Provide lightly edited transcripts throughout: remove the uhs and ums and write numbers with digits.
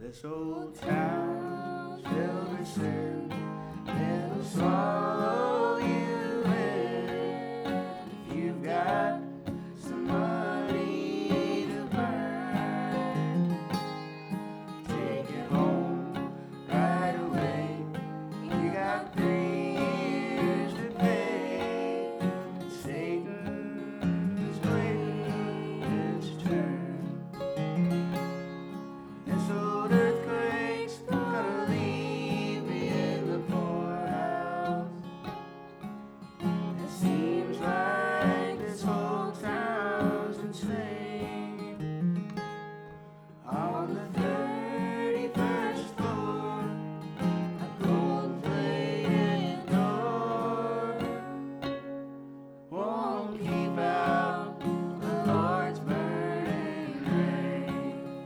This old town filled with sin, it'll swallow you in. If you've got some money to burn, take it home right away. You got 3 years to pay. Satan is waiting his turn. This old earthquake's gonna leave me in the poorhouse. It seems like this whole town's insane. On the 31st floor, a gold-plated door won't keep out the Lord's burning rain.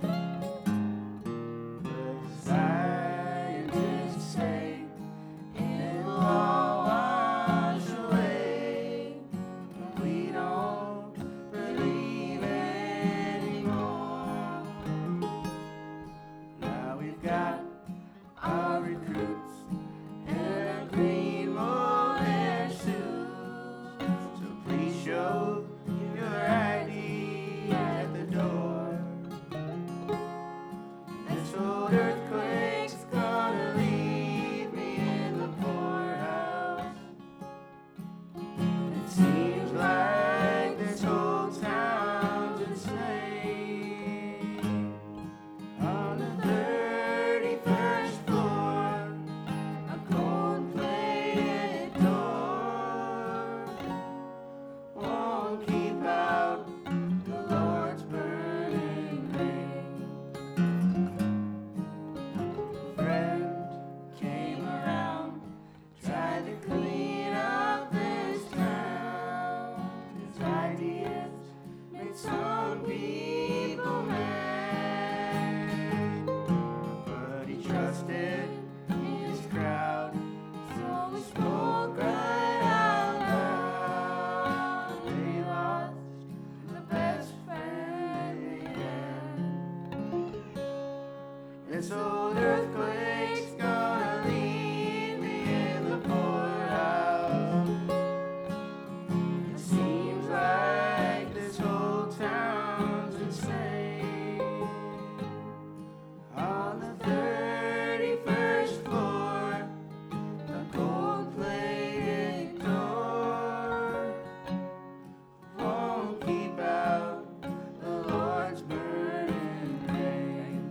The scientists say it'll all wash away, but we don't believe anymore. Now we've got our recruits in a green mohair suits, so please show your ID at the door. This old earthquake's gonna leave me in the poorhouse. It seems like this whole town's insane. On the 31st floor, a gold-plated door won't keep out the Lord's burning rain. A friend came around, tried to clean up this town. His ideas made some people mad, but he trusted his crowd, so he spoke right out loud. They lost the best friend they had. This old earthquake's gonna leave me in the poorhouse. It seems like this whole town's insane. On the 31st floor, a gold-plated door won't keep out the Lord's burning rain.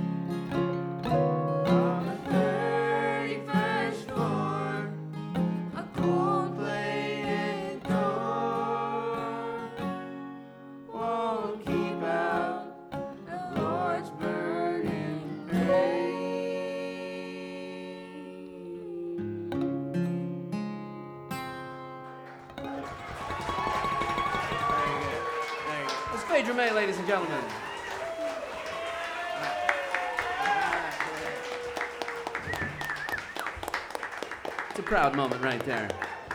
On the 31st floor, a gold-plated door won't keep out the Lord's burning rain. It's Pedro May, ladies and gentlemen. It's a proud moment right there.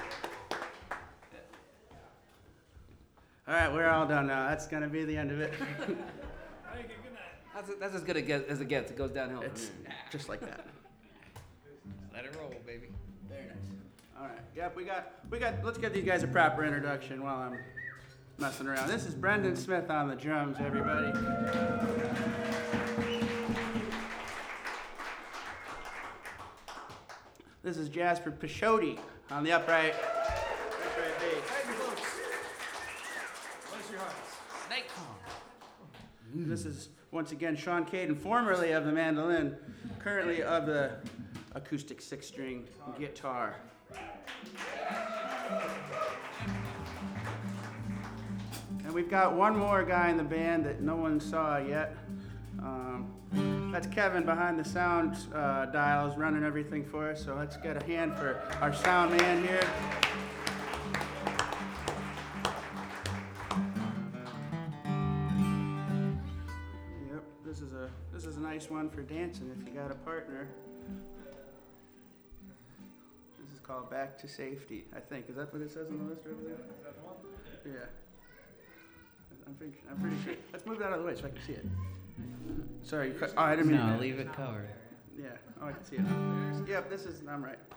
All right, we're all done now. That's gonna be the end of it. That's as good as it gets. It goes downhill from It's here. just like that. Let it roll, baby. Very nice. All right. Yep, we got. Let's give these guys a proper introduction while I'm messing around. This is Brendan Smith on the drums, everybody. This is Jasper Pichotti on the upright bass. Snake. This is once again Sean Caden, formerly of the mandolin, currently of the acoustic 6-string guitar. And we've got one more guy in the band that no one saw yet. That's Kevin behind the sound dials, running everything for us. So let's get a hand for our sound man here. Yep, this is a nice one for dancing if you got a partner. This is called Back to Safety, I think. Is that what it says on the list over there? Is that the one? Yeah. I'm pretty sure. Let's move that out of the way so I can see it. Sorry, oh, I didn't mean No, to. leave it covered. Yeah, oh, I can see it. Yep, I'm right.